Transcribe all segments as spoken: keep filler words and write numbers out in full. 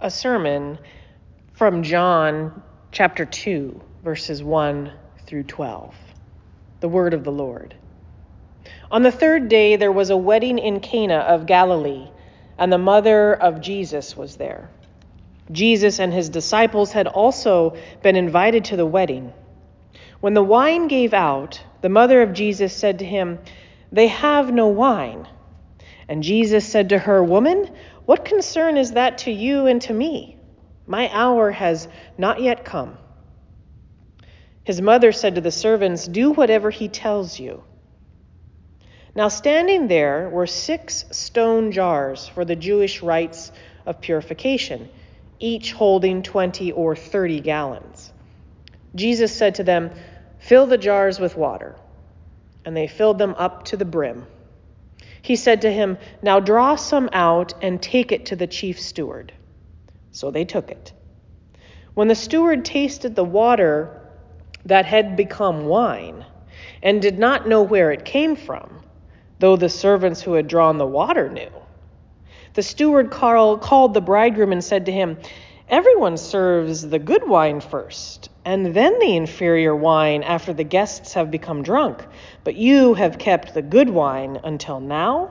a sermon from John chapter two, verses one through twelve. The word of the Lord. On the third day there was a wedding in Cana of Galilee, and the mother of Jesus was there. Jesus and his disciples had also been invited to the wedding. When the wine gave out, the mother of Jesus said to him, "They have no wine." And Jesus said to her, "Woman, what concern is that to you and to me? My hour has not yet come." His mother said to the servants, "Do whatever he tells you." Now standing there were six stone jars for the Jewish rites of purification, each holding twenty or thirty gallons. Jesus said to them, "Fill the jars with water." And they filled them up to the brim. He said to him, "Now draw some out and take it to the chief steward." So they took it. When the steward tasted the water that had become wine and did not know where it came from, though the servants who had drawn the water knew, the steward called the bridegroom and said to him, "Everyone serves the good wine first, and then the inferior wine after the guests have become drunk. But you have kept the good wine until now."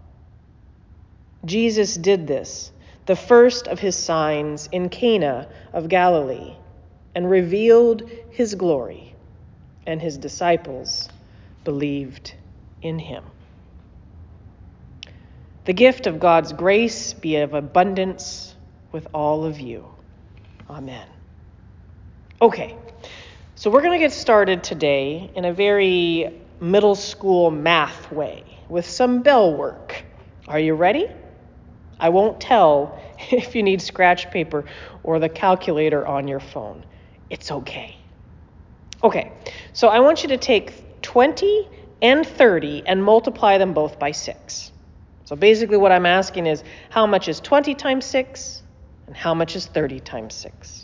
Jesus did this, the first of his signs in Cana of Galilee, and revealed his glory, and his disciples believed in him. The gift of God's grace be of abundance with all of you. Amen. Okay, so we're going to get started today in a very middle school math way with some bell work. Are you ready? I won't tell if you need scratch paper or the calculator on your phone. It's okay. Okay, so I want you to take twenty and thirty and multiply them both by six. So basically what I'm asking is, how much is twenty times six and how much is thirty times six?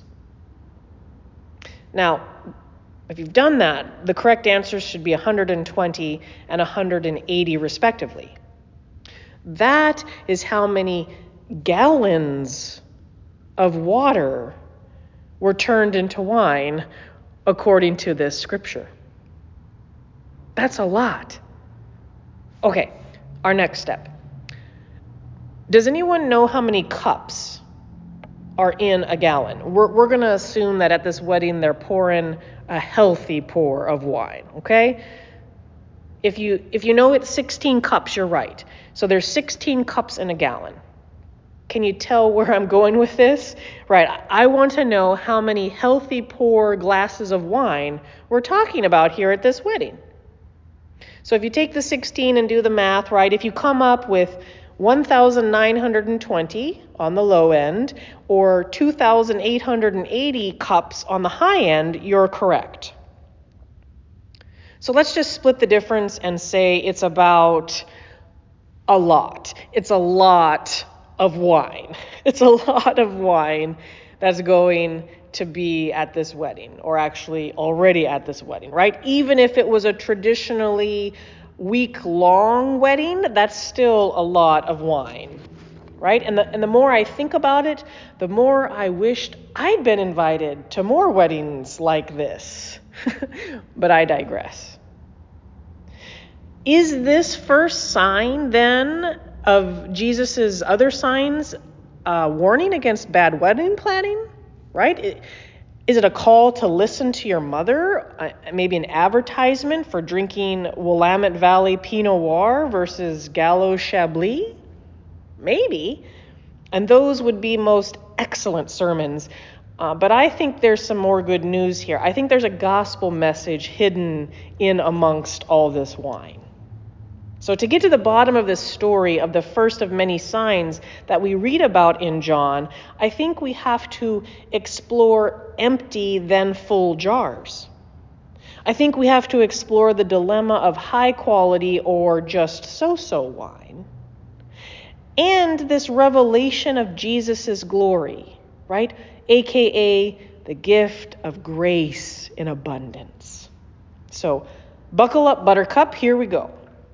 Now, if you've done that, the correct answers should be one hundred twenty and one hundred eighty respectively. That is how many gallons of water were turned into wine according to this scripture. That's a lot. Okay, our next step. Does anyone know how many cups are in a gallon? We're, we're going to assume that at this wedding they're pouring a healthy pour of wine, okay? If you if you know it's sixteen cups, you're right. So there's sixteen cups in a gallon. Can you tell where I'm going with this? Right, I want to know how many healthy pour glasses of wine we're talking about here at this wedding. So if you take the sixteen and do the math, right, if you come up with one thousand nine hundred twenty on the low end or two thousand eight hundred eighty cups on the high end, you're correct. So let's just split the difference and say it's about a lot. It's a lot of wine. It's a lot of wine that's going to be at this wedding, or actually already at this wedding, right? Even if it was a traditionally week-long wedding, that's still a lot of wine, right? And the, and the more I think about it, the more I wished I'd been invited to more weddings like this. But I digress. Is this first sign then of Jesus's other signs a warning against bad wedding planning, right? Is it a call to listen to your mother? Uh, maybe an advertisement for drinking Willamette Valley Pinot Noir versus Gallo Chablis? Maybe. And those would be most excellent sermons. Uh, but I think there's some more good news here. I think there's a gospel message hidden in amongst all this wine. So to get to the bottom of this story of the first of many signs that we read about in John, I think we have to explore empty then full jars. I think we have to explore the dilemma of high quality or just so-so wine. And this revelation of Jesus' glory, right? A K A the gift of grace in abundance. So buckle up, Buttercup, here we go.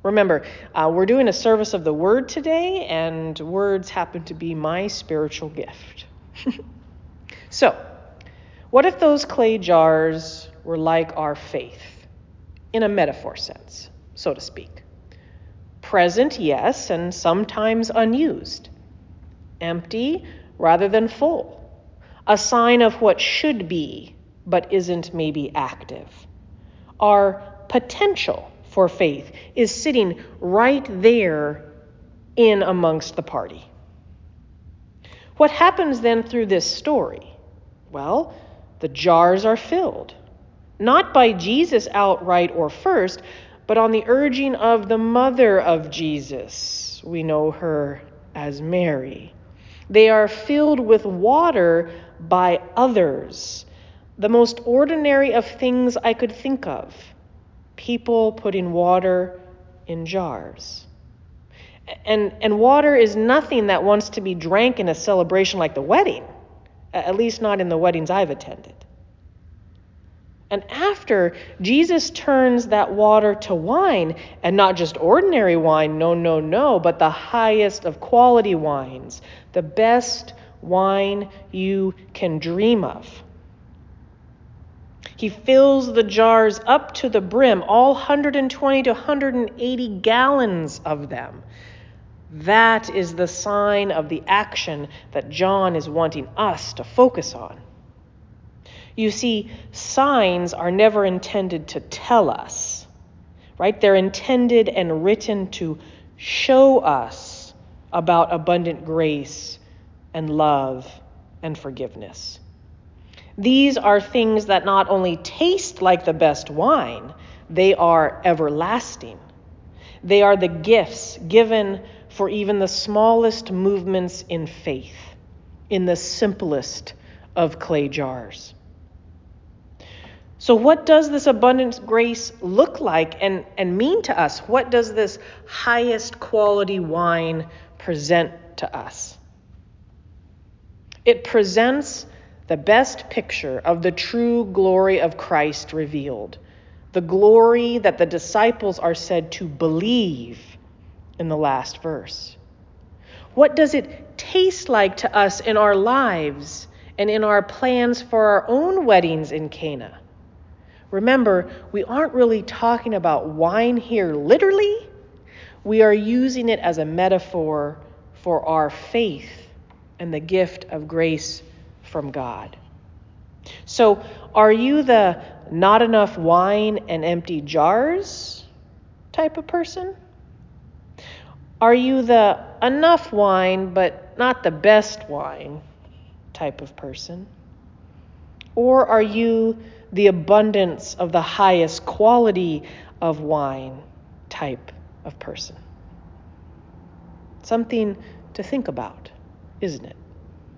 Remember, uh, we're doing a service of the Word today, and words happen to be my spiritual gift. So, what if those clay jars were like our faith, in a metaphor sense, so to speak? Present, yes, and sometimes unused. Empty rather than full. A sign of what should be, but isn't maybe active. Our potential for faith is sitting right there in amongst the party. What happens then through this story? Well, the jars are filled, not by Jesus outright or first, but on the urging of the mother of Jesus. We know her as Mary. They are filled with water by others, the most ordinary of things I could think of. People putting water in jars. And, and water is nothing that wants to be drank in a celebration like the wedding, at least not in the weddings I've attended. And after, Jesus turns that water to wine, and not just ordinary wine, no, no, no, but the highest of quality wines, the best wine you can dream of. He fills the jars up to the brim, all one hundred twenty to one hundred eighty gallons of them. That is the sign of the action that John is wanting us to focus on. You see, signs are never intended to tell us, right? They're intended and written to show us about abundant grace and love and forgiveness. These are things that not only taste like the best wine, they are everlasting. They are the gifts given for even the smallest movements in faith, in the simplest of clay jars. So what does this abundant grace look like and, and mean to us? What does this highest quality wine present to us? It presents the best picture of the true glory of Christ revealed, the glory that the disciples are said to believe in the last verse. What does it taste like to us in our lives and in our plans for our own weddings in Cana? Remember, we aren't really talking about wine here literally. We are using it as a metaphor for our faith and the gift of grace from God. So, are you the not enough wine and empty jars type of person? Are you the enough wine but not the best wine type of person? Or are you the abundance of the highest quality of wine type of person? Something to think about, isn't it?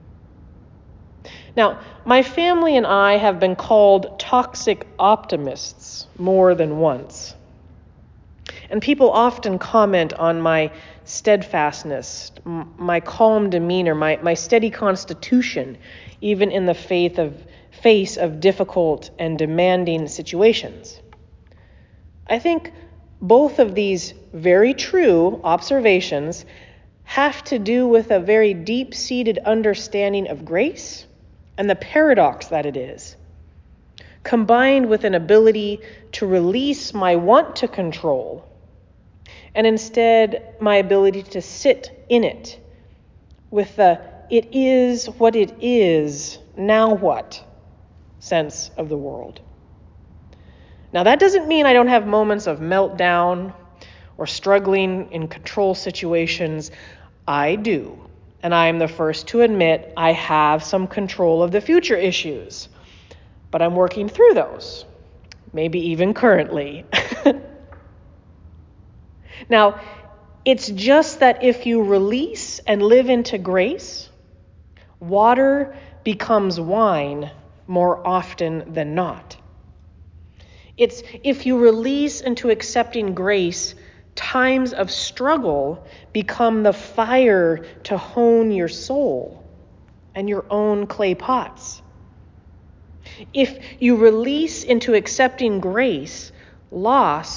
Now, my family and I have been called toxic optimists more than once. And people often comment on my steadfastness, my calm demeanor, my, my steady constitution, even in the faith of, face of difficult and demanding situations. I think both of these very true observations have to do with a very deep-seated understanding of grace and the paradox that it is, combined with an ability to release my want to control, and instead my ability to sit in it with the it is what it is, now what sense of the world. Now that doesn't mean I don't have moments of meltdown or struggling in control situations. I do. And I am the first to admit I have some control of the future issues. But I'm working through those, maybe even currently. Now, it's just that if you release and live into grace, water becomes wine more often than not. It's if you release into accepting grace, times of struggle become the fire to hone your soul and your own clay pots. If you release into accepting grace, loss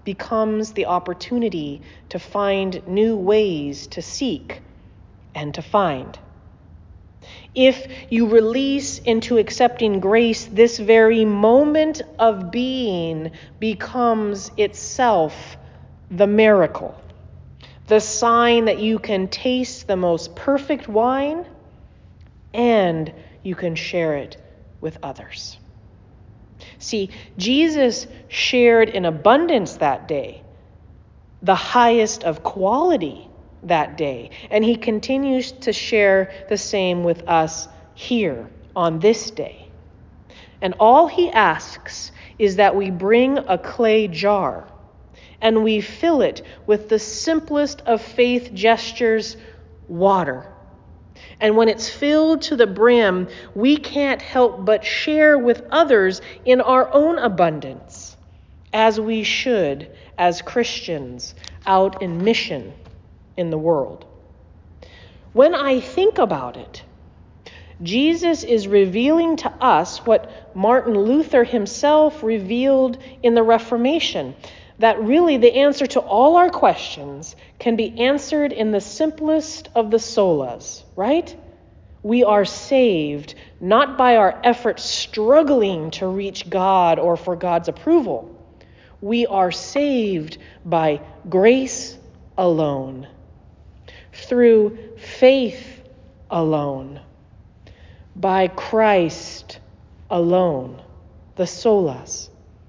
becomes the opportunity to find new ways to seek and to find. If you release into accepting grace, this very moment of being becomes itself the miracle, the sign that you can taste the most perfect wine and you can share it with others. See, Jesus shared in abundance that day, the highest of quality that day, and he continues to share the same with us here on this day. And all he asks is that we bring a clay jar and we fill it with the simplest of faith gestures, water. And when it's filled to the brim, we can't help but share with others in our own abundance, as we should as Christians out in mission in the world. When I think about it, Jesus is revealing to us what Martin Luther himself revealed in the Reformation, that really the answer to all our questions can be answered in the simplest of the solas, right? We are saved not by our efforts struggling to reach God or for God's approval. We are saved by grace alone, through faith alone, by Christ alone, the solas.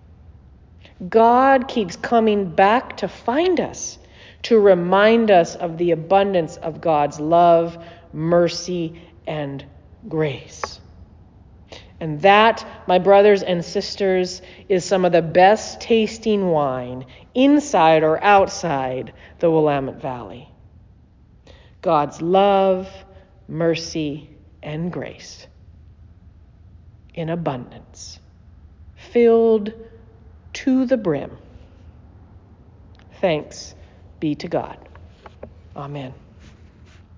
God keeps coming back to find us, to remind us of the abundance of God's love, mercy, and grace. And that, my brothers and sisters, is some of the best tasting wine inside or outside the Willamette Valley. God's love, mercy, and grace in abundance, filled to the brim. Thanks be to God. Amen.